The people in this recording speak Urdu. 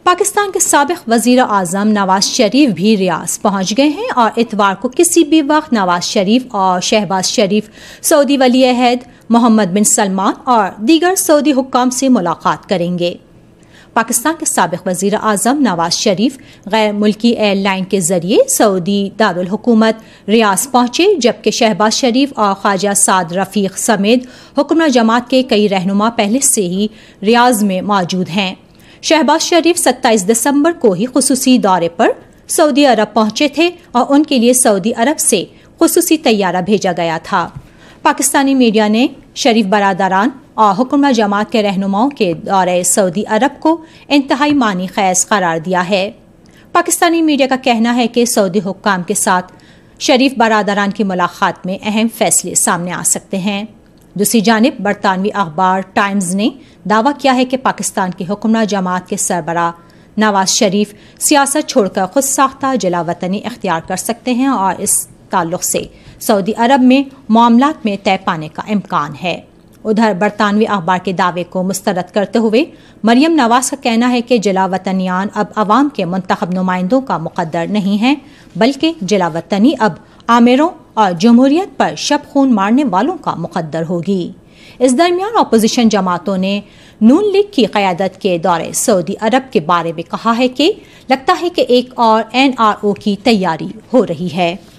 پاکستان کے سابق وزیر اعظم نواز شریف بھی ریاض پہنچ گئے ہیں اور اتوار کو کسی بھی وقت نواز شریف اور شہباز شریف سعودی ولی عہد محمد بن سلمان اور دیگر سعودی حکام سے ملاقات کریں گے۔ پاکستان کے سابق وزیر اعظم نواز شریف غیر ملکی ایئر لائن کے ذریعے سعودی دارالحکومت ریاض پہنچے، جبکہ شہباز شریف اور خواجہ سعد رفیق سمیت حکمراں جماعت کے کئی رہنما پہلے سے ہی ریاض میں موجود ہیں۔ شہباز شریف 27 دسمبر کو ہی خصوصی دورے پر سعودی عرب پہنچے تھے اور ان کے لیے سعودی عرب سے خصوصی طیارہ بھیجا گیا تھا۔ پاکستانی میڈیا نے شریف برادران اور حکمراں جماعت کے رہنماؤں کے دورہ سعودی عرب کو انتہائی معنی خیز قرار دیا ہے۔ پاکستانی میڈیا کا کہنا ہے کہ سعودی حکام کے ساتھ شریف برادران کی ملاقات میں اہم فیصلے سامنے آ سکتے ہیں۔ دوسری جانب برطانوی اخبار ٹائمز نے دعویٰ کیا ہے کہ پاکستان کی حکمراں جماعت کے سربراہ نواز شریف سیاست چھوڑ کر خود ساختہ جلا وطنی اختیار کر سکتے ہیں اور اس تعلق سے سعودی عرب میں معاملات میں طے پانے کا امکان ہے۔ ادھر برطانوی اخبار کے دعوے کو مسترد کرتے ہوئے مریم نواز کا کہنا ہے کہ جلا وطنیان اب عوام کے منتخب نمائندوں کا مقدر نہیں ہیں، بلکہ جلا وطنی اب آمیروں اور جمہوریت پر شب خون مارنے والوں کا مقدر ہوگی۔ اس درمیان اپوزیشن جماعتوں نے نون لیگ کی قیادت کے دورے سعودی عرب کے بارے میں کہا ہے کہ لگتا ہے کہ ایک اور NRO کی تیاری ہو رہی ہے۔